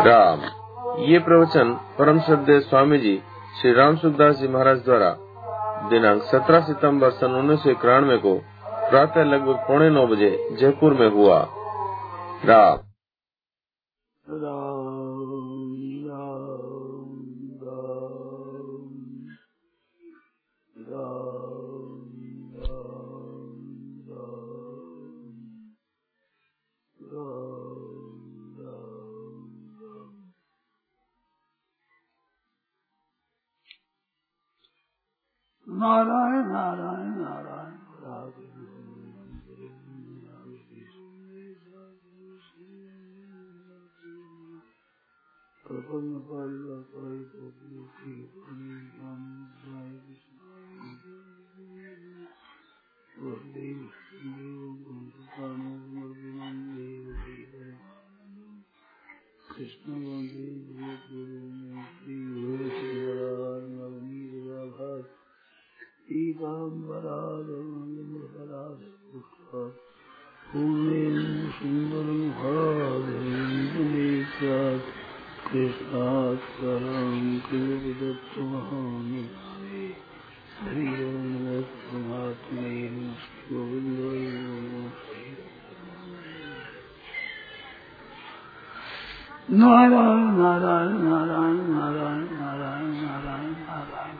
राम। ये प्रवचन परम श्रद्धेय स्वामी जी श्री राम सुखदास जी महाराज द्वारा दिनांक 17 सितंबर सन 1991 को प्रातः लगभग 8:45 बजे जयपुर में हुआ। राम। नारायण नारायण नारायण कृष्ण नारायण नारायण नारायण नारायण नारायण नारायण नारायण।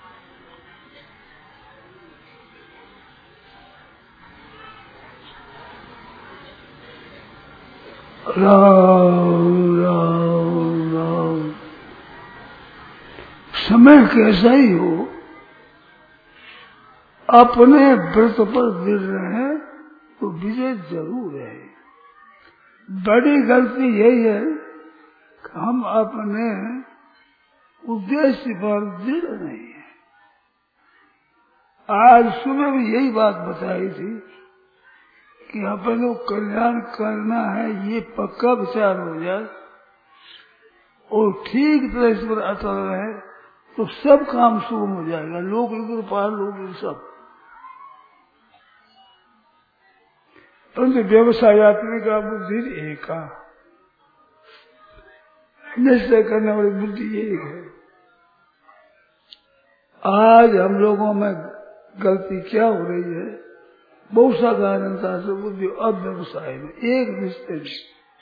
राम राम राम। समय कैसा ही हो, अपने व्रत पर गिर रहे हैं तो विजय जरूर है। बड़ी गलती यही है कि हम अपने उद्देश्य पर दृढ़ नहीं है। आज सुबह भी यही बात बताई थी कि अपन को कल्याण करना है, ये पक्का विचार हो जाए और ठीक तरह इस पर अटल रहे तो सब काम सुगम हो जाएगा। लोक पार लोग सब। परंतु व्यवसाय आत्मा का बुद्धि एक है, निश्चय करने वाली बुद्धि एक है। आज हम लोगों में गलती क्या हो रही है, बहुत सा कारणता से बुद्धि अव्यवसाय में एक निश्चय में,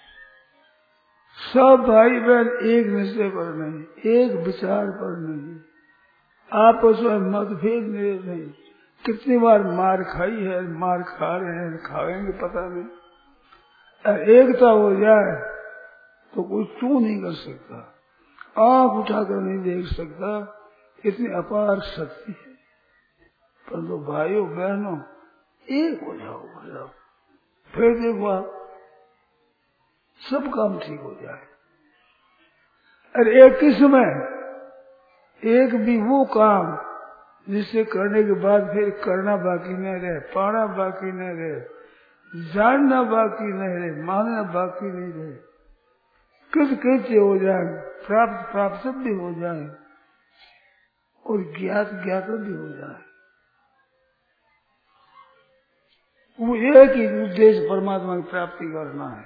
सब भाई बहन एक निश्चय पर नहीं, एक विचार पर नहीं, आपस में मतभेद नहीं। कितनी बार मार खाई है, मार खा रहे हैं, खाएंगे पता नहीं। एकता हो जाए तो कोई तू नहीं कर सकता, आंख उठाकर नहीं देख सकता, इतनी अपार शक्ति है। परंतु भाइयों बहनों एक हो जाओ, फिर देखो आप सब काम ठीक हो जाए। अरे एक ही समय एक भी वो काम जिससे करने के बाद फिर करना बाकी न रहे, पाना बाकी न रहे, जानना बाकी न रहे, मानना बाकी नहीं रहे, कृत्य हो जाए, प्राप्त भी हो जाए और ज्ञात भी हो जाए। वो एक ही उद्देश्य परमात्मा की प्राप्ति करना है।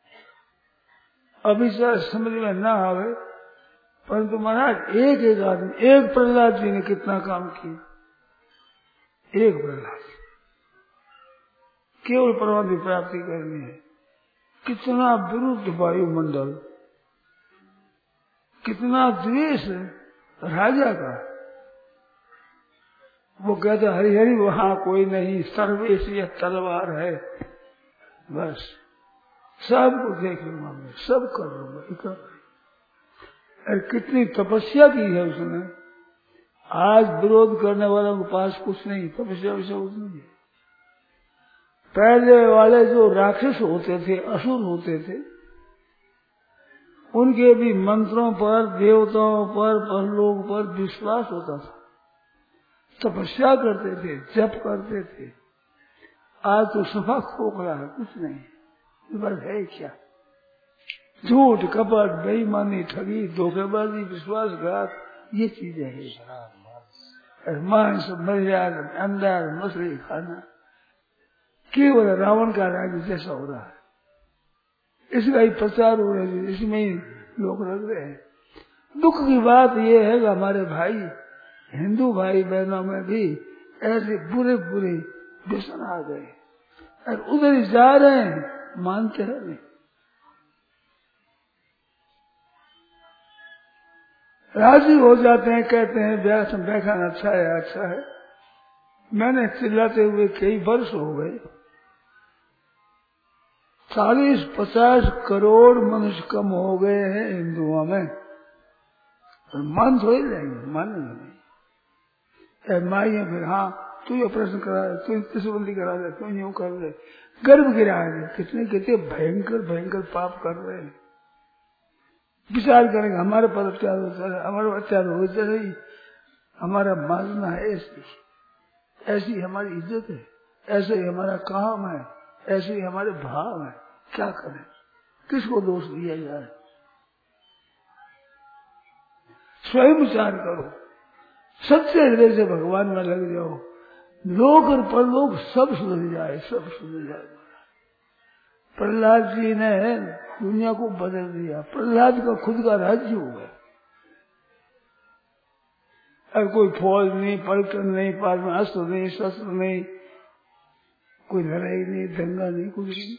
अभी समझ में ना आवे, परंतु महाराज एक आदमी, एक प्रहलाद जी ने कितना काम किया। एक प्रहलाद केवल परमात्मा की प्राप्ति करनी है। कितना विरुद्ध वायुमंडल, कितना द्वेष राजा का। वो कहता हरि हरि वहां कोई नहीं, सर्वेश यह तलवार है, बस सब को देख लूंगा मैं, सब कर लूंगा। अरे कितनी तपस्या की है उसने। आज विरोध करने वालों के पास कुछ नहीं, तपस्या वैसा कुछ नहीं है। पहले वाले जो राक्षस होते थे, असुर होते थे, उनके भी मंत्रों पर, देवताओं पर, परलोक पर विश्वास होता था, तपस्या करते थे, जप करते थे। आज तो सफा खोखला है, कुछ नहीं, बस है क्या? झूठ, कपट, बेईमानी, ठगी, धोखेबाजी, विश्वासघात, ये चीजें है। मांस, मर्याद, अंडा, मछली खाना, केवल रावण का राज्य जैसा हो रहा है। इसका ही प्रचार हो रहा है, इसमें ही लोग रख रहे हैं। दुख की बात ये है कि हमारे भाई हिंदू भाई बहनों में भी ऐसे बुरे बुरे व्यसन आ गए और उधर ही जा रहे हैं, मानते हैं नहीं। राजी हो जाते हैं, कहते हैं व्याख्यान अच्छा है अच्छा है। मैंने चिल्लाते हुए कई वर्ष हो गए, 40-50 करोड़ मनुष्य कम हो गए हैं हिंदुओं में, और मान थोड़ी जाएंगे, मानेंगे नहीं। माई है फिर, हाँ तू ये प्रश्न करा दे, तू तिसबंदी करा दे, तू यूं कर दे, गर्भ गिरा दे। कितने कितने भयंकर भयंकर पाप कर रहे हैं। विचार करेंगे हमारे पर अत्याचार होता है, हमारे अत्याचार होता नहीं, हमारा मानना है ऐसी हमारी इज्जत है, ऐसे ही हमारा काम है, ऐसे ही हमारे भाव है। क्या करें, किसको दोष दिया जाए? स्वयं विचार करो, सच्चे हृदय से भगवान में लग जाओ, लोक और परलोक सब सुधर जाए, सब सुधर जाए। प्रहलाद जी ने दुनिया को बदल दिया। प्रहलाद का खुद का राज्य हो गया, और कोई फौज नहीं, पलटन नहीं, पास में अस्त्र नहीं, शस्त्र नहीं, कोई लड़ाई नहीं, दंगा नहीं, कुछ नहीं।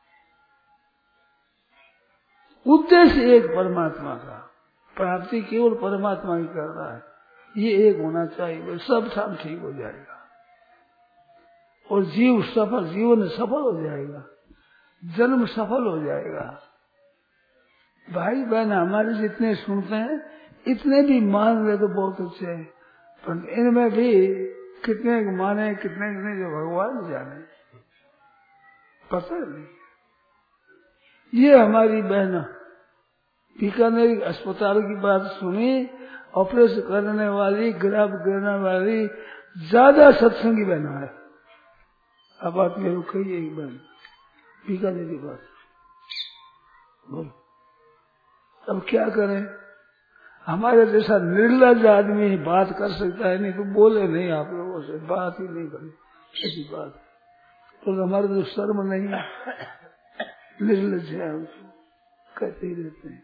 उद्देश्य एक परमात्मा का, प्राप्ति केवल परमात्मा ही कर रहा है, ये एक होना चाहिए, सब काम ठीक हो जाएगा और जीवन सफल हो जाएगा, जन्म सफल हो जाएगा। भाई बहन हमारे जितने सुनते हैं इतने भी मान ले तो बहुत अच्छे है, पर इनमें भी कितने माने कितने नहीं, जो भगवान जाने, पता नहीं। ये हमारी बहन बीकानेर अस्पताल की बात सुनी, ऑपरेशन करने वाली, गर्भ गिरने वाली ज्यादा सत्संगी बहन है। अब बात मेरे कही एक बहन बीकानेर की बात बोलो, अब क्या करें? हमारे जैसा निर्लज आदमी बात कर सकता है, नहीं तो बोले नहीं, आप लोगों से बात ही नहीं करे ऐसी बात। तो हमारे तो शर्म नहीं है, निर्लज है, हम कहते ही रहते हैं।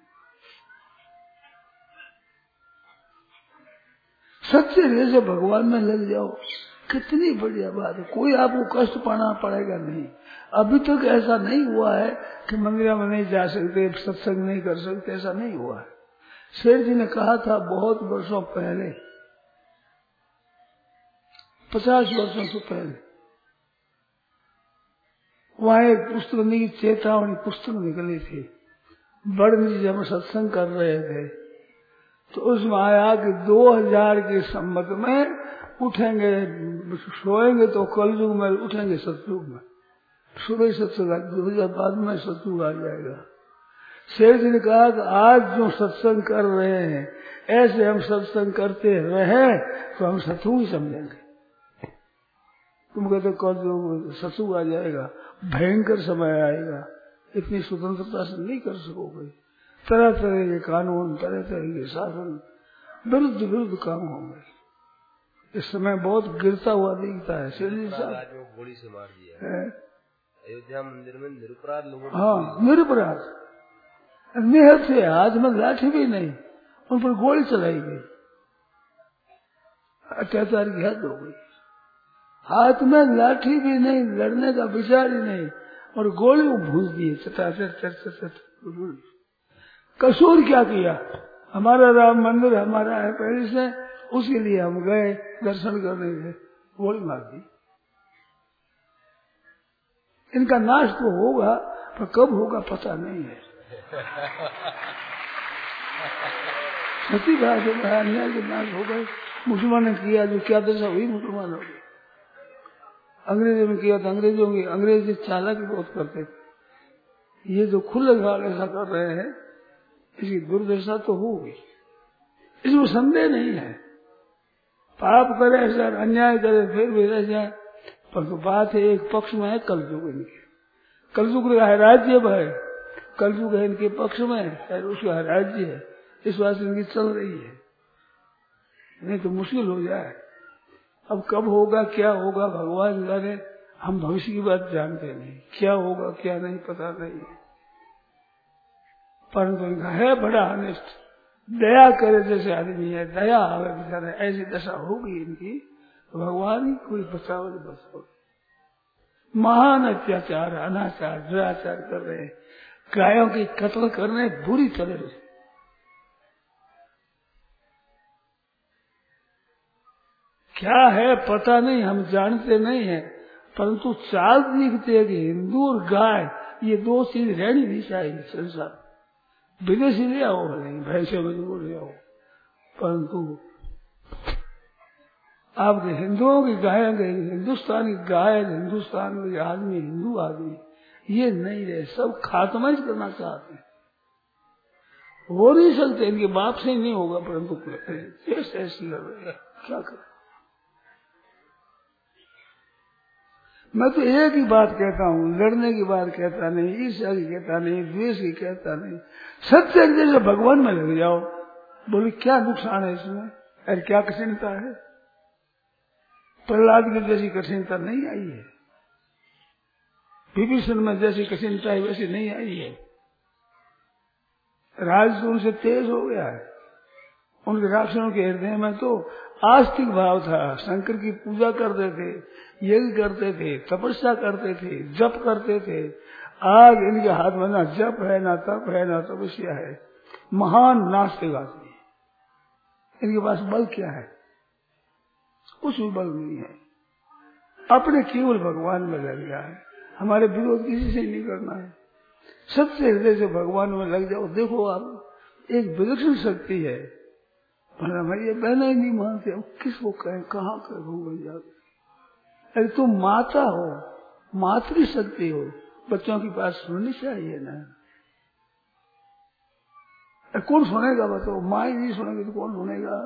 सच्चे हृदय से भगवान में लग जाओ, कितनी बढ़िया बात है। कोई आपको कष्ट पाना पड़ेगा नहीं। अभी तक ऐसा नहीं हुआ है कि मंदिर में नहीं जा सकते, सत्संग नहीं कर सकते, ऐसा नहीं हुआ है। शेर जी ने कहा था बहुत वर्षों पहले, 50 वर्षों से पहले, वहां एक पुस्तक की चेतावनी पुस्तक निकली थी। बड़े जी जब सत्संग कर रहे थे तो उसमें आया कि 2000 के संबंध में उठेंगे, सोएंगे तो कलयुग में, उठेंगे सतयुग में। सुबह सत्संग 2000 बाद में सतयुग आ जाएगा। शेर जी ने कहा कि आज जो सत्संग कर रहे हैं, ऐसे हम सत्संग करते रहे तो हम सतयुग ही समझेंगे। तुम कहते कलयुग सतयुग आ जाएगा, भयंकर समय आएगा, इतनी स्वतंत्रता से नहीं कर सकोगे। तरह तरह के कानून, तरह तरह के शासन, विरुद्ध काम होंगे। इस समय बहुत गिरता हुआ दिखता है। शेर जी साहब गोली से मार दिया है अयोध्या मंदिर में, निरपराध लोगों, हाँ निरपराध, निहत से, हाथ में लाठी भी नहीं, उन पर गोली चलाई गई। अत्याचार की हद हो गई। हाथ में लाठी भी नहीं, लड़ने का विचार ही नहीं, और गोली को भूज दिए। कसूर क्या किया? हमारा राम मंदिर हमारा है पहले से, उसके लिए हम गए दर्शन करने गए, गोली मार दी। इनका नाश तो होगा, पर कब होगा पता नहीं है। सती बात है, अन्याय के नाश हो गए। मुसलमान ने किया जो क्या दशा हुई, मुसलमान हो गए। अंग्रेजों ने किया था, अंग्रेज चालाकी बहुत करते थे। ये जो खुले गाल ऐसा कर रहे हैं, इसकी दुर्दशा तो होगी, इसमें संदेह नहीं है। पाप करे ऐसा, अन्याय करे फिर भी रह जाए, पर तो बात है एक पक्ष में है कलयुग। इनके कलयुग का है राज्य है, कलयुग है इनके पक्ष में है, उसका राज्य है, इस बात से इनकी चल रही है, नहीं तो मुश्किल हो जाए। अब कब होगा क्या होगा भगवान जाने, हम भविष्य की बात जानते नहीं, क्या होगा क्या नहीं पता नहीं। परंतु इनका है बड़ा अनिष्ट। दया करे जैसे आदमी है, दया आवे बेचारे, ऐसी दशा होगी इनकी, भगवान ही कोई बचाओ नहीं बचाओ। महान अत्याचार, अनाचार, दुराचार कर रहे हैं, गायों की कत्ल कर रहे हैं बुरी तरह से। क्या है पता नहीं, हम जानते नहीं है, परंतु चाल दिखते है कि हिंदू और गाय ये दो चीज रहनी नहीं चाहिए संसार। विदेशी ले आओ नहीं, भैंसे में ले आओ, परंतु आप हिंदुओं की गाय, हिंदुस्तान की गाय, हिंदुस्तान के आदमी, हिंदू आदमी ये नहीं रहे, सब खात्मा ही करना चाहते हैं। हो नहीं सकते, इनके बाप से नहीं होगा, परंतु ऐसे लड़ रहे हैं, क्या करें। मैं तो एक ही बात कहता हूँ, लड़ने की बात कहता नहीं, ईर्ष्या की कहता नहीं, द्वेष की कहता नहीं, सत्य जैसे भगवान में लग जाओ। बोले क्या नुकसान है इसमें, अरे क्या कठिनता है, प्रहलाद की जैसी कठिनता नहीं आई है, विभीषण में जैसी कठिनता है वैसी नहीं आई है। राज तो उनसे तेज हो गया है, उनके राक्षसों के हृदय में तो आस्तिक भाव था, शंकर की पूजा करते थे, यज्ञ करते थे, तपस्या करते थे, जप करते थे। आज इनके हाथ में ना जप है, ना तप है, ना तपस्या है, महान नास्तिक आदमी। इनके पास बल क्या है, कुछ भी बल नहीं है, अपने केवल भगवान में लग गया है। हमारे विरोध किसी से नहीं करना है, सच्चे हृदय से भगवान में लग जाओ। देखो आप एक विलक्षण शक्ति है, भाई ये बहना ही नहीं मानते, अब किसको कहें, कहाँ करूंगा। अरे तुम माता हो, मातृ शक्ति हो, बच्चों की बात सुननी चाहिए ना। कौन सुनेगा बताओ, माँ ही नहीं सुनेगी तो कौन सुनेगा।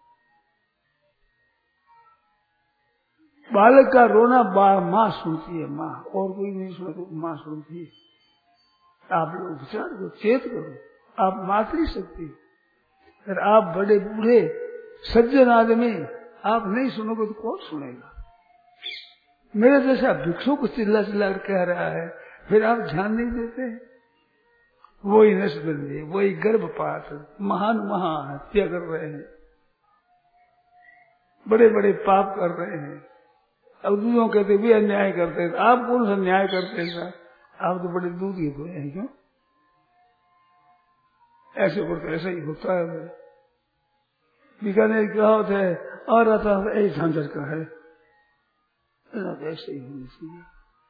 बालक का रोना माँ सुनती है, माँ, और कोई नहीं सुना तो माँ सुनती है। आप लोग विचार करो, चेत करो, आप मातृ शक्ति। अगर आप बड़े बूढ़े सज्जन आदमी आप नहीं सुनोगे तो कौन सुनेगा। मेरे जैसा भिक्षु को चिल्ला चिल्ला कर कह रहा है, फिर आप ध्यान नहीं देते। वही नसबंदी, वही गर्भपात, महान हत्या कर रहे हैं, बड़े बड़े पाप कर रहे हैं। अब दूधों कहते भी अन्याय करते हैं, आप कौन सा न्याय करते हैं, आप तो बड़े दूध ही हुए हैं। क्यों ऐसे बोलते, ऐसा ही होता है। बीकानेर कहावत है, और रहता है ऐसे झांझर का है, ऐसे ही होनी चाहिए।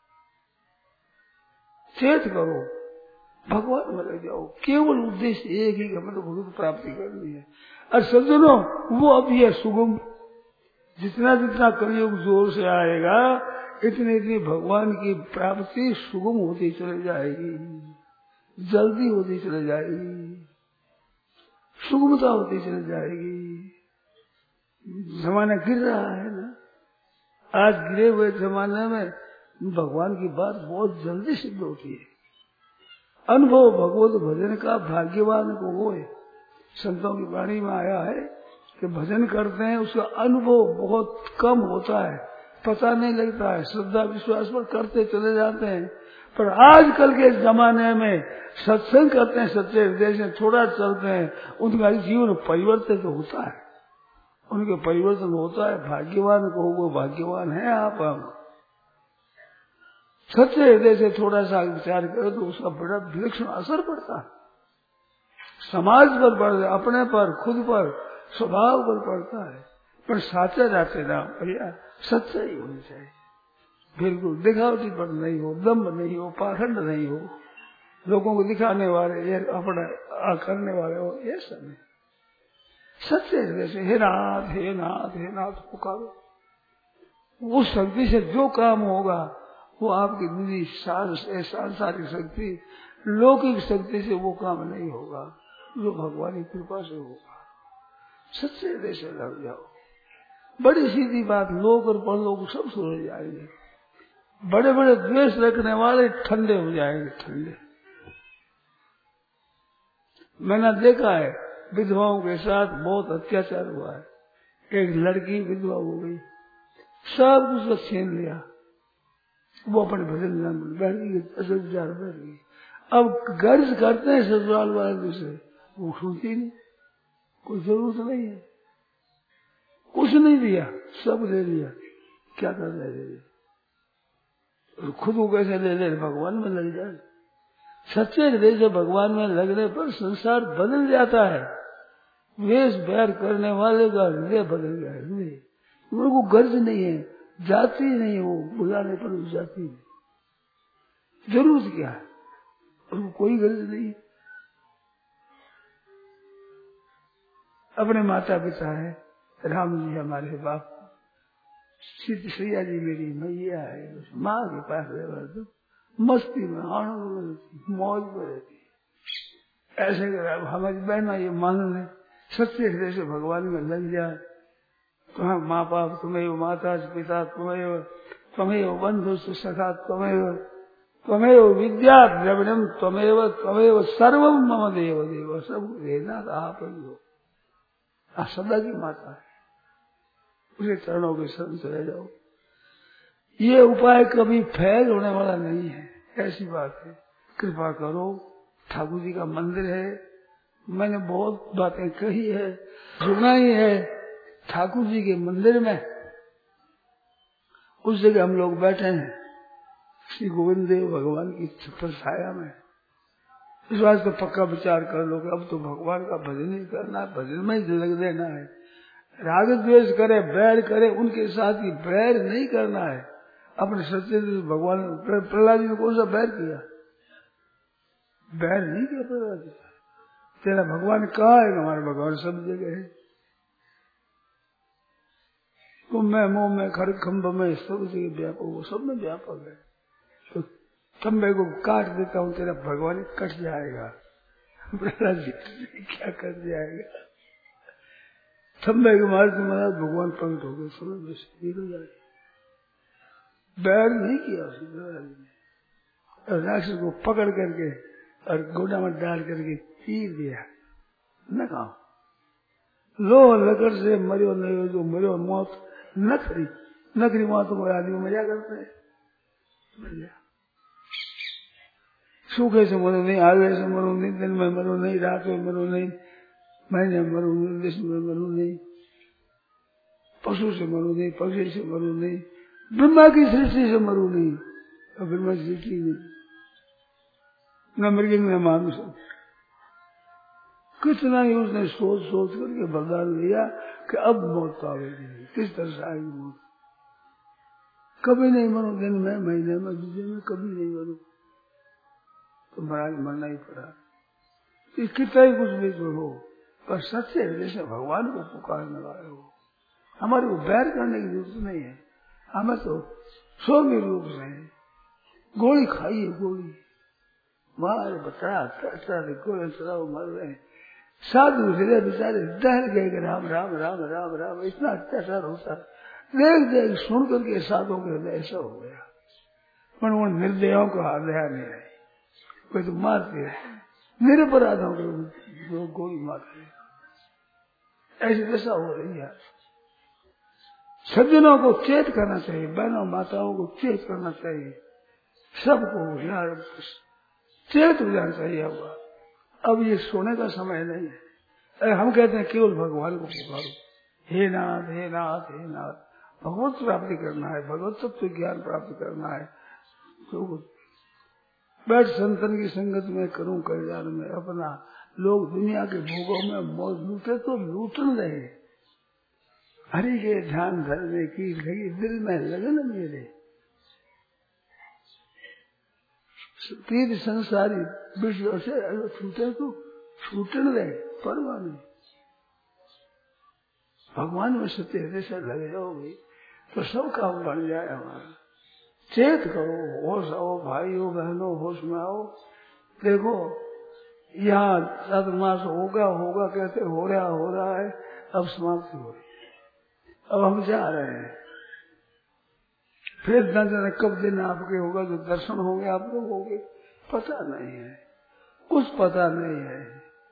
चेत करो, भगवान में लग जाओ, केवल उद्देश्य एक ही कि हमें तो भगवत प्राप्ति करनी है। और सज्जनों वो अभी है सुगम, जितना जितना कलयुग जोर से आएगा इतनी इतनी भगवान की प्राप्ति सुगम होती चली जाएगी, जल्दी होती चली जाएगी, सुगमता होती चली जाएगी। जमाना गिर रहा है ना, आज गिरे हुए जमाने में भगवान की बात बहुत जल्दी सिद्ध होती है। अनुभव भगवत भजन का भाग्यवान को होए। संतों की वाणी में आया है कि भजन करते हैं उसका अनुभव बहुत कम होता है, पता नहीं लगता है, श्रद्धा विश्वास पर करते चले जाते हैं। पर आजकल के जमाने में सत्संग करते हैं, सच्चे हृदय से थोड़ा चलते हैं, उनका जीवन परिवर्तित होता है, उनके परिवर्तन होता है। भाग्यवान को वो भाग्यवान है आप। हम सच्चे हृदय से थोड़ा सा विचार करो तो उसका बड़ा विलक्षण असर पड़ता है, समाज पर पड़ता है, अपने पर, खुद पर, स्वभाव पर पड़ता है। पर साचे जाते ना भैया, सच्चाई होनी चाहिए, बिल्कुल दिखावटी पर नहीं हो, दम्भ नहीं हो, पाखंड नहीं हो, लोगों को दिखाने वाले, ये अपना करने वाले हो, ये सब नहीं। सच्चे हृदय से हे नाथ हे नाथ हे नाथ पुकारो, उस शक्ति से जो काम होगा वो आपकी निजी सांसारिक शक्ति, लौकिक शक्ति से वो काम नहीं होगा, जो भगवान की कृपा से होगा। सच्चे हृदय से लग जाओ, बड़ी सीधी बात, लोग और परलोक सब सुन जाएंगे। बड़े बड़े द्वेष रखने वाले ठंडे हो जाएंगे, ठंडे। मैंने देखा है विधवाओं के साथ बहुत अत्याचार हुआ है। एक लड़की विधवा हो गई, सब कुछ छीन लिया, वो अपने भजन में बैठ गई, 10,000 बैठ गई। अब गर्ज करते हैं ससुराल वाले दूसरे, वो सुनती नहीं, कोई जरूरत नहीं है, कुछ नहीं दिया, सब ले लिया, क्या कर रहे, खुद को कैसे ले ले, भगवान में लग जाए। सच्चे हृदय से भगवान में लगने पर संसार बदल जाता है। वेश बैर करने वाले का हृदय बदल गया है, उनको गर्ज नहीं है, जाती नहीं है, वो बुलाने पर वो जाती नहीं, जरूरत क्या है, उनको कोई गर्ज नहीं। अपने माता पिता है, राम जी हमारे बाप, सीधी सैया जी मेरी मैया है, माँ के पास रहे मस्ती में आनंद मौज में रहती, ऐसे कर हमारी बहना ये मान ले, सच्चे हृदय से भगवान में लग जाए, तुम्हारा माँ बाप तुम्हें, माता पिता तुम्हें, तुम्हें बंधु सखा तुम्हें विद्या द्रविणम तुम्हें सर्वम मम देव देव, सब देना आप ही हो, सदा की माता है, उसे चरणों के शरण चले जाओ। ये उपाय कभी फेल होने वाला नहीं है, ऐसी बात है। कृपा करो, ठाकुर जी का मंदिर है, मैंने बहुत बातें कही है, सुना ही है, ठाकुर जी के मंदिर में उस जगह हम लोग बैठे हैं, श्री गोविंद देव भगवान की छत्र छाया में। इस बात का पक्का विचार कर लो कि अब तो भगवान का भजन ही करना है, भजन में ही लग देना है। राग द्वेष करे, बैर करे, उनके साथ ही बैर नहीं करना है। अपने सच्चे भगवान, प्रहलाद जी ने कौन सा बैर किया, बैर नहीं किया प्रहलाद जी। तेरा भगवान कहाँ है, हमारे भगवान सब जगह है, तुम में मुंह में खड़ खम्भ में सब जगह व्यापक, वो सब में व्यापक है। तो खम्भे को काट देता हूँ, तेरा भगवान कट जाएगा, प्रहलाद जी क्या कट जाएगा, खम्भे के मार्ग में महाराज भगवान प्रकट हो गए, समझ में हो जाए। बैर नहीं किया उसने, राक्षस को पकड़ करके और गोडा में डाल करके चीर दिया, न कहा लो लकड़ से मरियो नहीं, जो मरियो मौत नखरी, नखरी मौत को आदमी मजा करते हैं, सूखे से मरो नहीं, आगे से मरो नहीं, दिन में मरो नहीं, रात में मरो नहीं, महीने में मरो नहीं, देश में मरो नहीं, पशु से मरो नहीं, पक्षी से मरो नहीं, ब्रह्मा की सृष्टि से मरो नहीं, और ब्रह्मा की सृष्टि नहीं, न मृग न मानुष। कितना ही उसने सोच सोच करके बरदान लिया कि अब मौत आवेगी, किस तरह से आएगी मौत, कभी नहीं मरो, दिन में, महीने में, दूसरे में कभी नहीं मरो, तो महाराज मरना ही पड़ा। कितना ही कुछ भी तो हो, पर सच्चे हृदय से भगवान को पुकारने वाले हो, हमारे को बैर करने की जरूरत नहीं है। हमें तो सौम्य रूप से गोली खाई है, गोली मार बता गोले चलाओ, मर रहे साधु हृदय बेचारे डर गए, राम राम राम राम राम, इतना अत्याचार होता, देख देख सुन करके साधुओं के हृदय ऐसा हो गया, पर उन निर्दयों को दया नहीं आई, कोई तो मारते निरपराधों को गोली मारते, ऐसी दशा हो रही है। सज्जनों को चेत करना चाहिए, बहनों माताओं को चेत करना चाहिए, सबको यार चेत हो जाना चाहिए। अब ये सोने का समय नहीं है। हम कहते हैं केवल भगवान को पुकारो, हे नाथ हे नाथ हे नाथ, भगवत प्राप्ति करना है, भगवत तत्व ज्ञान प्राप्त करना है, तो बैठ संतन की संगत में करूं कल्याण में अपना। लोग दुनिया के भोगों में मौज लूटे तो लूटन रहे, हरि के ध्यान धरने की लगी दिल में लगन मेरे, तीर संसारी विश्व से छूटे तो छूटन रहे, परवाह नहीं। भगवान में सत्य हृदय से लगे रहोगे तो सब काम बन जाए हमारा। चेत करो, होश आओ, भाइयों बहनों होश में आओ। देखो यहाँ चातुर्मास होगा कहते हो रहा है, अब समाप्ति हो रही, अब हम जा रहे हैं, फिर न जाने कब दिन आपके होगा जो दर्शन होंगे आप लोग होंगे, पता नहीं है, कुछ पता नहीं है।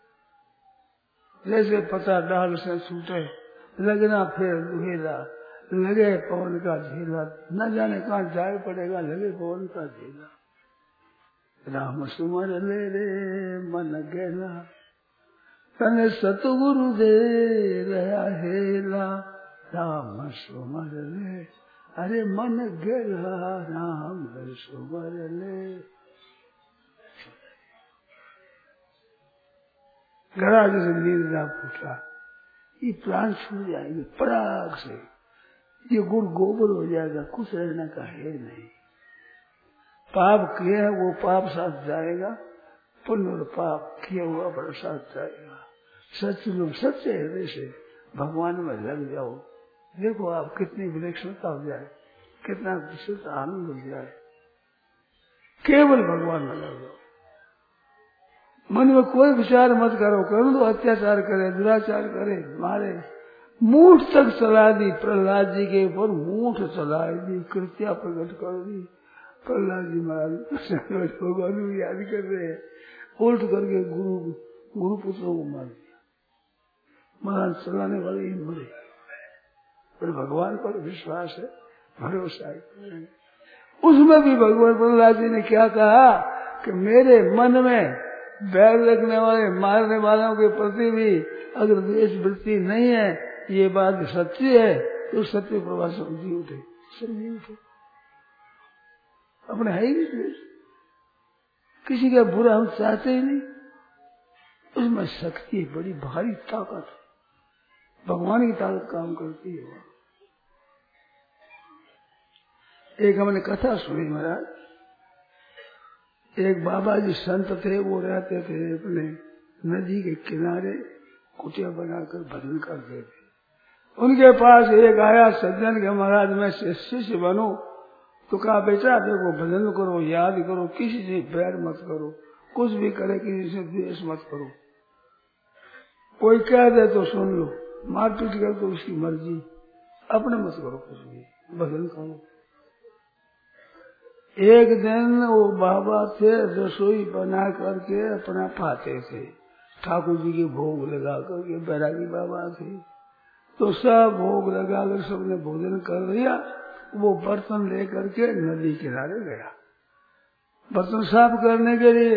जैसे पता डाल से छूटे, लगना फिर दुहेला, लगे पवन का झेला, न जाने कहाँ जाए पड़ेगा, लगे पवन का झेला। राम सुमर ले रे मन गेला, तने सतगुरु दे रहा हेला। राम सुमर ले, अरे मन गेला, राम सुमर ले। घड़ा जैसे नींद ना फूटा, ये प्राण छूट जाएंगे पराग से, ये गुड़ गोबर हो जाएगा, कुछ रहने का है नहीं। पाप किए है वो पाप साथ जाएगा, पुण्य और पाप किया हुआ बड़ा साथ जाएगा। सच लोग सच्चे हृदय से भगवान में लग जाओ, देखो आप कितनी विलक्षणता हो जाए, कितना विशुद्ध आनंद हो जाए। केवल भगवान में लग जाओ, मन में कोई विचार मत करो, करो तो अत्याचार करे, दुराचार करे, मारे। मूठ तक चला दी प्रहलाद जी के ऊपर, मूठ चला दी, कृत्या प्रकट कर दी। प्रहलाद जी महाराज भगवान को याद कर रहे हैं, उल्ट करके गुरु पुत्रों को मार दिया। महाराज चलाने वाले ही मरे, पर भगवान पर विश्वास है, भरोसा है। उसमें भी भगवान प्रहलाद जी ने क्या कहा कि मेरे मन में बैर रखने वाले, मारने वालों के प्रति भी अगर द्वेष वृत्ति नहीं है, ये बात सच्ची है, तो सत्य प्रभा समझी उठे, समझी उठे। अपने है ही नहीं द्वेष, किसी का बुरा हम चाहते ही नहीं। उसमें शक्ति बड़ी भारी ताकत, भगवान की ताकत काम करती है। एक हमने कथा सुनी महाराज, एक बाबा जी संत थे, वो रहते थे अपने नदी के किनारे, कुटिया बनाकर भजन करते थे। उनके पास एक आया सज्जन के, महाराज मैं शिष्य बनूं, तो कहा बेटा देखो भजन करो, याद करो, किसी से बैर मत करो, कुछ भी करे किसी से द्वेष मत करो, कोई कह दे तो सुन लो, मारपीट कर तो उसकी मर्जी, अपने मत करो कुछ भी, भजन करो। एक दिन वो बाबा थे, रसोई बना करके अपना खाते थे, ठाकुर जी के भोग लगा करके, बैरागी बाबा थे, तो सब भोग लगा कर सबने भोजन कर लिया। वो बर्तन लेकर के नदी किनारे गया बर्तन साफ करने के लिए।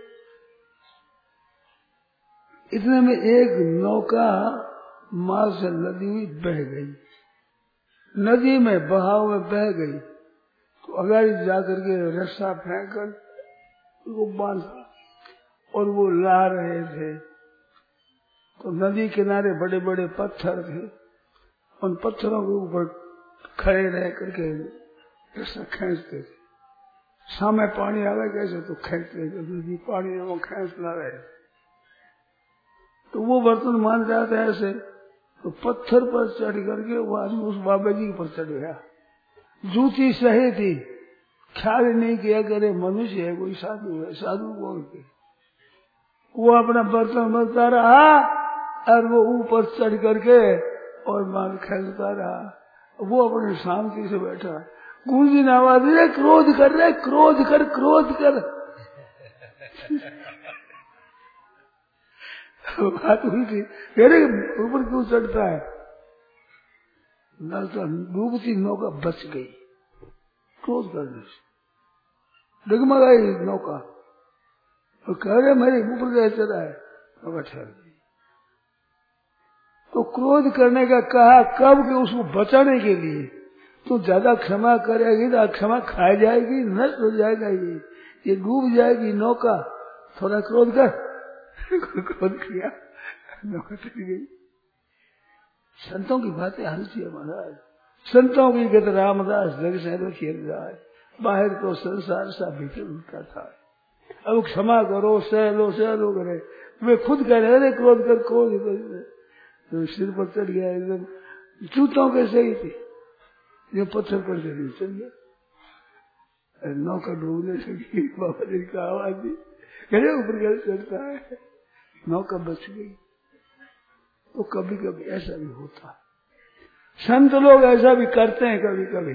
इतने में एक नौका मार से नदी में बह गई, नदी में बहाव में बह गई, तो अगाड़ी जाकर के रस्सा फेंक कर वो बांधा, और वो ला रहे थे। तो नदी किनारे बड़े बड़े पत्थर थे, उन पत्थरों के ऊपर खड़े रह करके रस्सा खींचते थे। सामने पानी आवे कैसे तो खींचते थे, नदी पानी में वो खींच ला रहे। तो वो बर्तन मान जाते ऐसे, तो पत्थर पर चढ़ करके वो आदमी उस बाबा जी पर चढ़ गया। जूती सही थी, ख्याल नहीं किया करे मनुष्य है, कोई साधु है, साधु बोल के वो अपना बर्तन मलता रहा, और वो ऊपर चढ़ करके और मार खेलता रहा। वो अपने शांति से बैठा, गूंजी ने आवाज दी, क्रोध कर रहे, क्रोध कर, क्रोध कर। बात हुई थी, मेरे ऊपर क्यों चढ़ता है? नल तो डूबती नौका बच गई, क्रोध करने से डगमगाई नौका, और कह रहे मेरे ऊपर गए चढ़ा है, नौका ठहर गई। तो क्रोध करने का कहा कब कि उसको बचाने के लिए। तो ज्यादा क्षमा करेगी तो क्षमा खा जाएगी, नष्ट हो जाएगा, ये डूब जाएगी नौका, थोड़ा क्रोध कर। क्रोध किया, नौका चली गई। संतों की बातें हल्की है महाराज, संतों की गत रामदास जग से खेल जाए, बाहर तो संसार सा भीतर उनका था। अब क्षमा करो, सह लो करे, वे खुद कह रहे क्रोध कर, क्रोध कर, तो सिर पर चढ़ गया, एकदम जूतों के सही थे, जो पत्थर पर चढ़ गया, नौका डूबने लगी। बाबा जी का आवाज दी, घरे ऊपर घर चढ़ता है, नौका बच गई। तो कभी कभी ऐसा भी होता, संत लोग ऐसा भी करते हैं कभी कभी,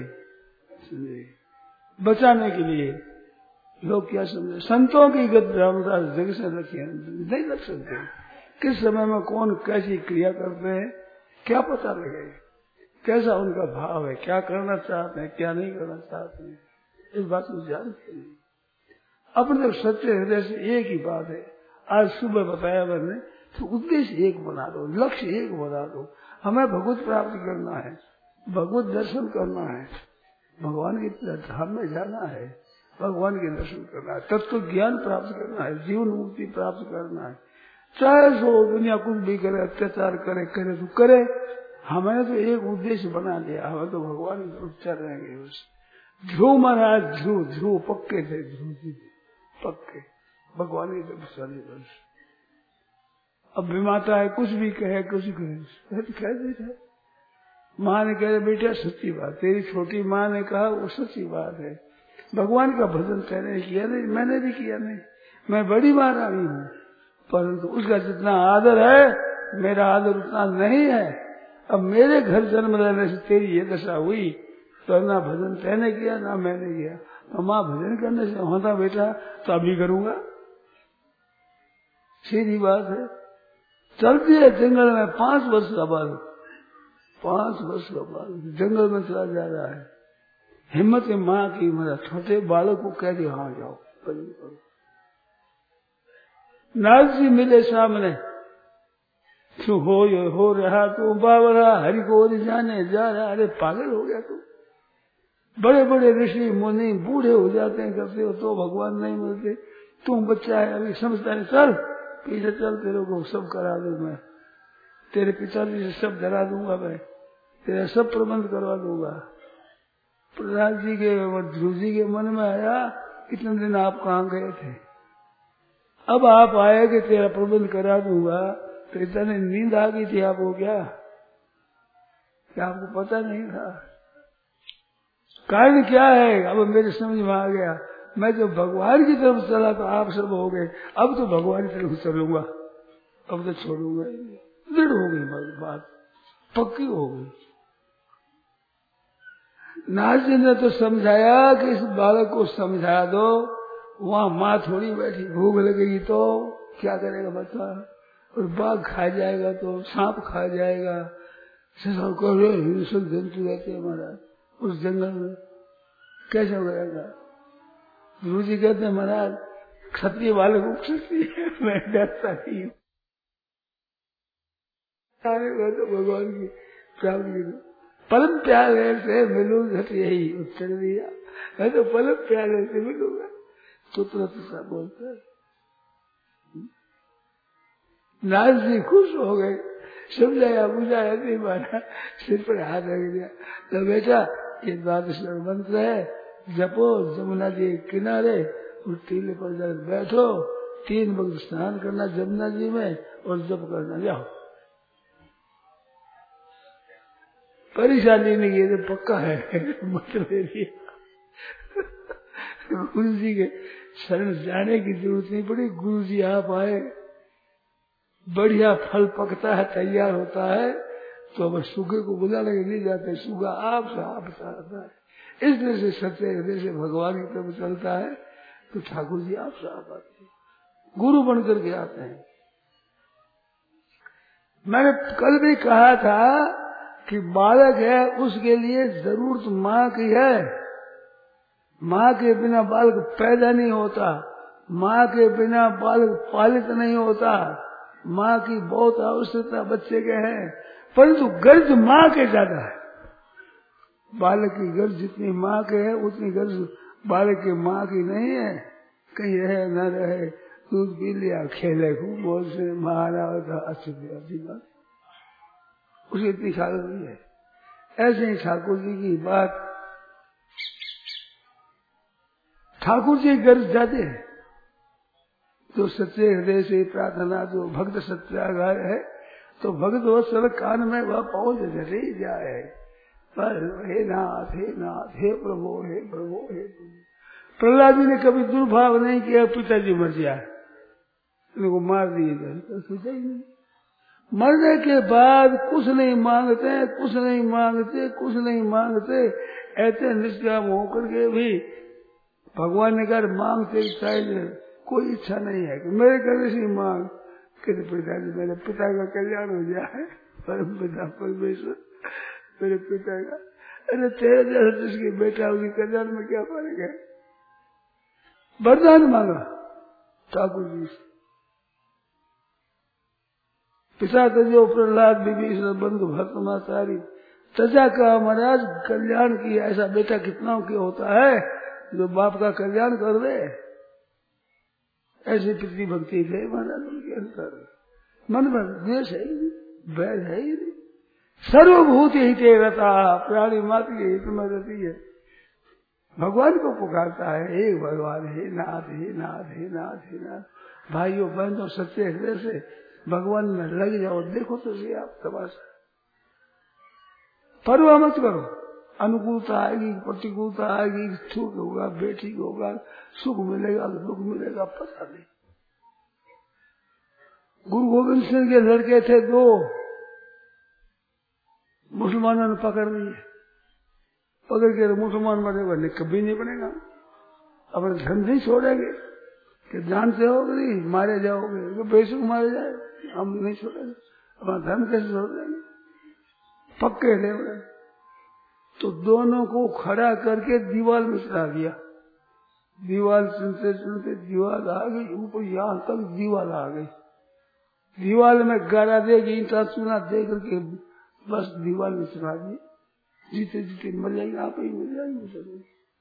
बचाने के लिए। लोग क्या समझे, संतों की गत रामदास जग से रखिए, नहीं रख सकते। किस समय में कौन कैसी क्रिया करते हैं क्या पता लगे, कैसा उनका भाव है, क्या करना चाहते हैं क्या नहीं करना चाहते हैं, इस बात को जानते नहीं। अपने तो सच्चे हृदय से एक ही बात है। आज सुबह बताया मैंने, तो उद्देश्य एक बना दो, लक्ष्य एक बना दो। हमें भगवत प्राप्ति करना है, भगवत दर्शन करना है, भगवान के धाम में जाना है, भगवान के दर्शन करना है, तत्व ज्ञान प्राप्त करना है, जीवन मुक्ति प्राप्त करना है। चाहे सो दुनिया कुछ भी करे, अत्याचार करे तो करे, हमें तो एक उद्देश्य बना लिया, हमें तो भगवान की तरफ चल रहेंगे। बस ध्रुव महाराज, ध्रुव पक्के थे, ध्रुव जी पक्के भगवान की तरफ चले। बस अब विमाता है, कुछ भी कहे तो कह देता। माँ ने कहा बेटा सच्ची बात, तेरी छोटी माँ ने कहा वो सच्ची बात है। भगवान का भजन तेने किया नहीं, मैंने भी किया नहीं, मैं बड़ी महारानी हूँ, परंतु उसका जितना आदर है मेरा आदर उतना नहीं है। अब मेरे घर जन्म लेने से तेरी ये दशा हुई, तो ना भजन तेने किया ना मैंने किया। तो माँ भजन करने से होता बेटा तो अभी करूंगा, सीधी बात है। चलती है जंगल में 5 वर्ष का बालक, 5 वर्ष का बालक जंगल में चला जा रहा है। हिम्मत है माँ की, मेरा छोटे बालक को कह दिया हाँ जाओ भजन करो। नारद जी मिले सामने, तू हो रहा तू बाबरा हरि को जाने जा रहा। अरे पागल हो गया तू, बड़े बड़े ऋषि मुनि बूढ़े हो जाते हैं करते हो तो भगवान नहीं मिलते, तुम बच्चा है अभी समझता नहीं, चल पीछे चल, तेरे को सब करा दूं मैं, तेरे पिताजी से सब डरा दूंगा, मैं तेरा सब प्रबंध करवा दूंगा। प्रहलाद जी के और ध्रुव जी के मन में आया इतने दिन आप कहाँ गए थे, अब आप आए कि तेरा प्रबंध करा दूंगा, तो इतने नींद आ गई थी आपको क्या आपको पता नहीं था? कारण क्या है अब मेरे समझ में आ गया। मैं जो भगवान की तरफ चला तो आप सब हो गए, अब तो भगवान की तरफ चलूंगा, अब तो छोड़ूंगा। दृढ़ हो गई बात, पक्की हो गई। नारद जी ने तो समझाया कि इस बालक को समझा दो, वहां माँ थोड़ी बैठी, भूख लगेगी तो क्या करेगा बच्चा, और बाघ खा जाएगा तो सांप खा जाएगा, हिंसक जंतु रहते हैं महाराज उस जंगल में, कैसे हो जाएगा? गुरु जी कहते हैं महाराज क्षत्रिय वाले को क्षत्रिय है, मैं डरता नहीं हूँ। तो भगवान की प्राप्ति परम प्यारे से मिलू क्षत्रिय ही उत्तर दिया, मैं तो परम प्यारे से मिलूंगा, तो सा बोलता है। नारद जी खुश हो गए, समझाया बुझाया नहीं माना, सिर पर हाथ रख दिया। तो बेटा ये 12 मंत्र है, जपो जमुना जी के किनारे और टीले पर जाकर बैठो, 3 वक्त स्नान करना जमुना जी में और जप करना, जाओ। परेशानी नहीं है तो पक्का है मतलब गुरु जी के शरण जाने की जरूरत नहीं पड़ी। गुरु जी आप आए, बढ़िया फल पकता है, तैयार होता है, तो अब सूखे को बुलाने के लिए जाते, सूखा आप आता है। इसलिए से सत्य हृदय से भगवान की तरफ चलता है तो ठाकुर जी आप साथ आते हैं, गुरु बन करके आते हैं। मैंने कल भी कहा था कि बालक है उसके लिए जरूरत माँ की है, माँ के बिना बालक पैदा नहीं होता, माँ के बिना बालक पालित नहीं होता। माँ की बहुत आवश्यकता बच्चे के है, परंतु गर्ज माँ के ज्यादा है। बालक की गर्ज जितनी माँ के है उतनी गर्ज बालक की माँ की नहीं है। कहीं रहे न रहे, दूध पी लिया, खेले खूब मौज से, महारा होता अच्छी बात, उसे इतनी ख्याल नहीं है। ऐसे ही ठाकुर जी की बात, ठाकुर जी गर्ज जाते हैं जो सच्चे हृदय से प्रार्थना, जो भक्त सत्याग्रह है, तो भक्त वत्सल कान में वह पहुंच जैसे ही जाए, पर हे नाथ हे नाथ, हे प्रभु हे प्रभु हे प्रभु। प्रहलाद जी ने कभी दुर्भाव नहीं किया पिताजी मर जाए, उनको मार दिए गए, तो सोचा ही नहीं। मरने के बाद कुछ नहीं मांगते, कुछ नहीं मांगते, कुछ नहीं मांगते, ऐसे निष्काम होकर के भी भगवान ने कहा मांगते चाहिए, कोई इच्छा नहीं है कि मेरे घर से मांग, कहते पिताजी मेरे पिता का कल्याण हो जाए, परम पिता परमेश्वर मेरे पिता का। अरे तेरे जैसे जिसकी बेटा होगी कल्याण में क्या फर्क है? वरदान मांगा ठाकुर जी से। पिता तजो प्रहलाद विभीषण बंधु भक्तमाचारी, तजा का महाराज कल्याण की ऐसा बेटा कितना के होता है जो बाप का कल्याण कर दे। ऐसी पितृ भक्ति है महाराज उनके अंदर। मन में द्वेष है ही नहीं, बैर है ही नहीं। सर्वभूत हित रहता, प्राणी मात्र के हित में रहती है। भगवान को पुकारता है, हे भगवान, हे नाथ, हे नाथ, हे नाथ, हे नाथ। भाइयों बहनों सच्चे हृदय से भगवान में लग जाओ। देखो तो सही आप तमाशा। परवाह मत करो, अनुकूलता आएगी, प्रतिकूलता आएगी, सुख होगा, बेटी होगा, सुख मिलेगा, दुख मिलेगा, पता नहीं। गुरु गोविंद सिंह के लड़के थे दो, मुसलमानों ने पकड़ लिए। पकड़ के मुसलमान बनेगा नहीं, कभी नहीं बनेगा। अपने धर्म नहीं छोड़ेंगे कि जानते हो नहीं मारे जाओगे, बेशक मारे जाए, हम नहीं छोड़ेंगे। अपना धर्म कैसे छोड़ देंगे? पक्के थे बड़े। तो दोनों को खड़ा करके दीवार में चढ़ा दिया। दीवार चुनते चुनते दीवार आ गई ऊपर, यहाँ तक दीवार आ गई। दीवार में गाड़ा देगी, ईंटा चूना दे करके बस दीवार में चढ़ा दी। जीते जीते मर जाएंगे, आप ही मर जाएंगे।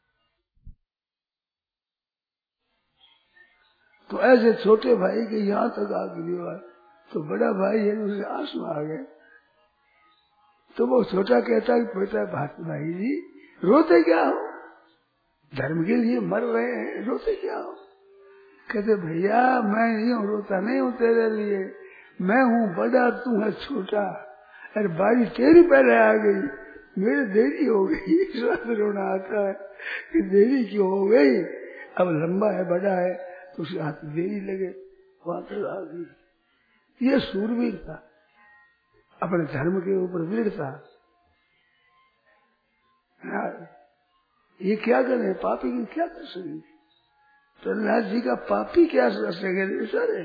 तो ऐसे छोटे भाई के यहाँ तक आ गई दीवार, तो बड़ा भाई है उसे आंसू आ गए। तो वो छोटा कहता है बेटा भाई जी रोते क्या हो, धर्म के लिए मर रहे हैं, रोते क्या हो? कहते भैया मैं यूं रोता नहीं हूँ तेरे लिए, मैं हूँ बड़ा, तू है छोटा। अरे बारी तेरी पहले आ गई, मेरे देरी हो गई। रोना आता है कि देरी क्यों हो गई, अब लंबा है बड़ा है तो उसके हाथ देरी लगे, वहां तक आ गई। ये सूरवीर था, अपने धर्म के ऊपर वीर था। ये क्या करे, पापी की क्या कर सकेंगे? प्रहलाद जी का पापी क्या कर सकेंगे? सारे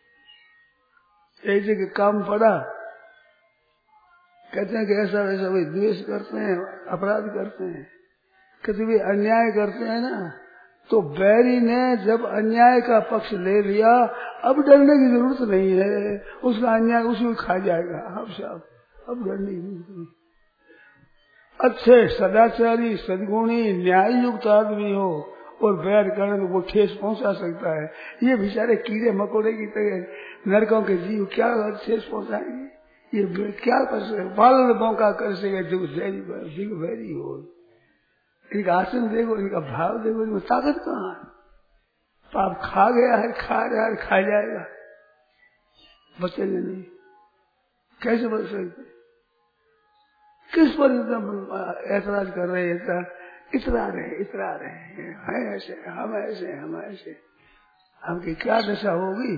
एक जगह काम पड़ा, कहते हैं कि ऐसा वैसा भाई द्वेष करते हैं, अपराध करते हैं, कहते भी अन्याय करते हैं ना। तो बैरी ने जब अन्याय का पक्ष ले लिया, अब डरने की जरूरत नहीं है, उसका अन्याय उसी खा जाएगा। अब डरने की जरूरत नहीं। अच्छे सदाचारी सद्गुणी न्याय युक्त आदमी हो और बैर करने तो वो ठेस पहुंचा सकता है। ये बेचारे कीड़े मकोड़े की तरह नरकों के जीव क्या ठेस पहुंचाएंगे? ये क्या कर सके, बाल मौका कर सके जो वैरी हो। इनका आसन देखो, इनका भाव देखो, इनमें ताकत कहाँ है? पाप खा गया है, खा रहा है, खा जाएगा, बचेंगे नहीं। कैसे बच सकते? किस पर ऐतराज कर रहे हैं? इतरा रहे हैं ऐसे, हम ऐसे, हम ऐसे। हमकी क्या दशा होगी?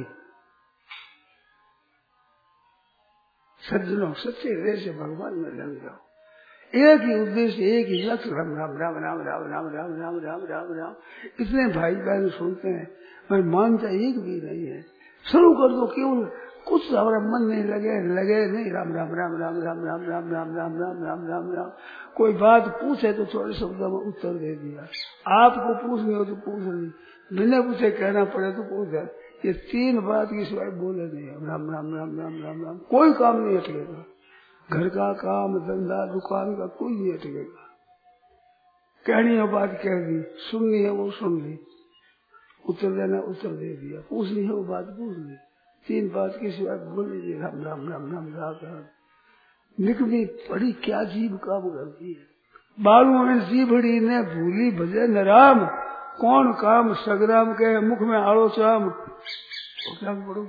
सज्जनों सच्चे हृदय से भगवान में लग जाओ। एक ही उद्देश्य, एक ही लक्ष्य, राम राम राम राम राम राम राम राम राम राम राम। इतने भाई बहन सुनते हैं, मैं मानता एक भी नहीं है। शुरू कर दो, केवल कुछ हमारा मन नहीं लगे नहीं, राम राम राम राम राम राम राम राम राम राम राम राम राम। कोई बात पूछे तो थोड़े शब्दों में उत्तर दे दिया। आपको पूछनी हो तो पूछ नहीं, बिना पूछे कहना पड़े तो पूछ जाए। ये तीन बात की सिवाय बोले नहीं, राम राम राम राम राम राम। कोई काम नहीं अटकेगा, घर का काम, धंधा, दुकान का कोई नहीं अटकेगा। कहनी है बात कह दी, सुननी है वो सुन ली, उत्तर देना उत्तर दे दिया, पूछनी है वो बात पूछ ली। तीन बात की सिवाय बोल लीजिए राम राम राम राम राम राम। निकली बड़ी क्या जीव काम करती है। बालू में जीभड़ी ने भूली भजे न राम, कौन काम सगराम के मुख में आड़ो चाम। क्या पढ़ो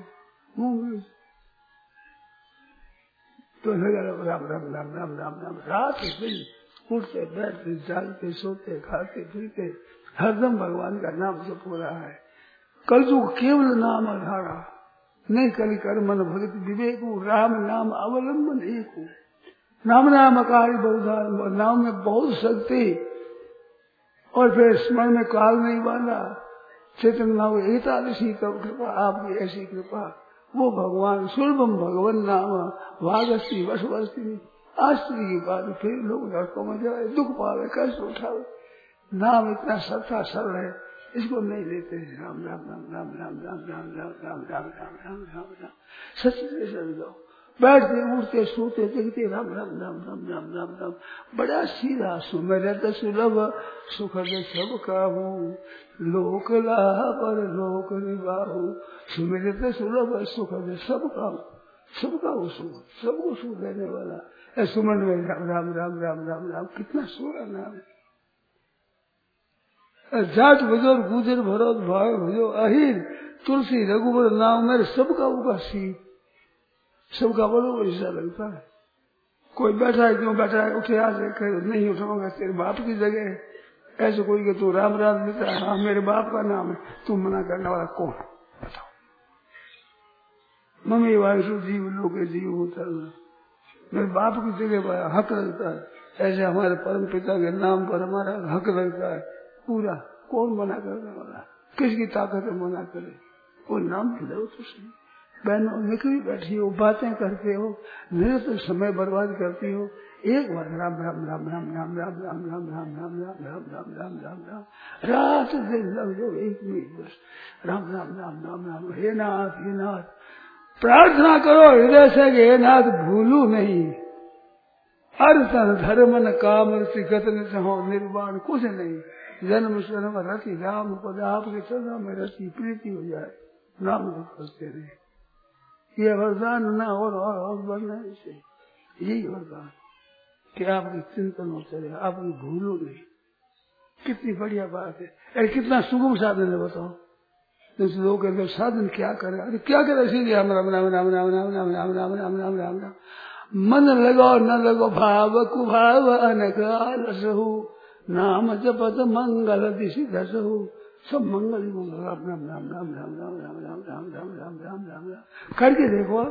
तो लगा राम राम राम राम राम राम। रात दिन उठते बैठते जागते सोते खाते पीते हरदम भगवान का नाम जप हो रहा है। कलयुग केवल नाम आधारा, नहीं कली कर मन भगत विवेक, राम नाम अवलंबन एक। नाम नामकारी बहुधान, नाम में बहुत शक्ति। और फिर स्मरण में काल नहीं बांधा, चेतन नाम एकादशी तब कृपा, आपकी ऐसी कृपा। वो भगवान सुलभम भगवान नाम वागस्ती वसवस्ती। आश्चर्य की बात, फिर लोग नरकों में जाए, दुख पावे, कष्ट उठावे। नाम इतना सत्ता सरल है इसको नहीं लेते हैं। राम राम राम राम राम राम राम राम राम राम राम राम राम राम सच से समझो। बैठते उठते सोते देखते राम राम राम राम राम राम राम। बड़ा सीधा सुमिरत सुलभ सुख दे सब काहू, लोक लाह पर लोक निवाहू। सुमिरत सुलभ सुख दे सब काहू, सबका वो सुख, सबको सुख देने वाला। सुमन में राम राम राम राम राम राम कितना सोरा नाम है। जाट बुजुर्ग गुजर भरत भाई भजो अहिर तुलसी रघुवर नाम मेरे सबका उगा सी, सबका बड़ो हिस्सा लगता है। कोई बैठा है क्यों बैठा है, उठे आज नहीं उठाऊंगा तेरे बाप की जगह। ऐसे कोई के तू राम राम देता है, हाँ मेरे बाप का नाम है, तू मना करने वाला कौन बताओ। मम्मी वायु जीव लोग जीव होता है, मेरे बाप की जगह पर हक लगता है। ऐसे हमारे परम पिता के नाम पर हमारा हक लगता है पूरा। कौन मना करने वाला, किसकी ताकत है मना करे। वो नाम खिलाओ तो सही। बहनों निकली बैठी हो, बातें करते हो, निरंतर समय बर्बाद करती हो। एक बार राम राम राम राम राम राम राम राम राम राम राम राम राम राम राम राम रात दिन लग जाओ 1 मिनट बस। राम राम राम राम राम। हे नाथ हे नाथ प्रार्थना करो हृदय से कि हे नाथ भूलू नहीं। अर्थ धर्म काम गत हो निर्वाण कुछ नहीं। जन्म जन्म रति राम पद आपके चरणों में रति प्रीति हो जाए। नाम करते रहे, ये वरदान न और बढ़ना इसे, यही वरदान कि आपकी चिंतन हो चले, आपकी भूलो नहीं। कितनी बढ़िया बात है। अरे कितना सुगम साधन है बताओ। तो लोग कहते साधन क्या करे, अरे क्या करे सीधे राम राम राम राम राम राम राम राम राम राम राम राम राम। मन लगो न लगो भाव कुभाव अनकाल सहु, नाम जपत मंगल दिशि दसहु। सब मंगल ही मंगल। राम राम राम राम राम राम राम राम राम राम राम राम राम राम करके देखो।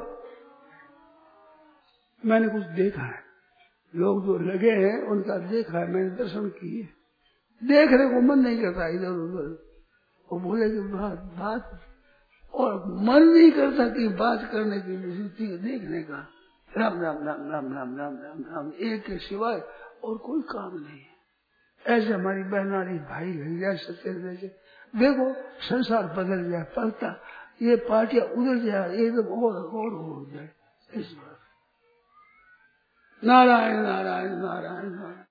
मैंने कुछ देखा है, लोग जो लगे हैं उनका देखा है, मैंने दर्शन किए। देखने को मन नहीं करता इधर उधर, वो बोले कि बात, और मन नहीं करता कि बात करने की विशुद्धि देखने का। राम राम राम राम राम राम राम राम एक के सिवाय और कोई काम नहीं है। ऐसे हमारी बहनारी भाई लग जाए सत्य से देखो, संसार बदल जाए, पलटा ये पार्टियां उधर जाए, एकदम और हो जाए। इस बार नारायण नारायण नारायण नारायण।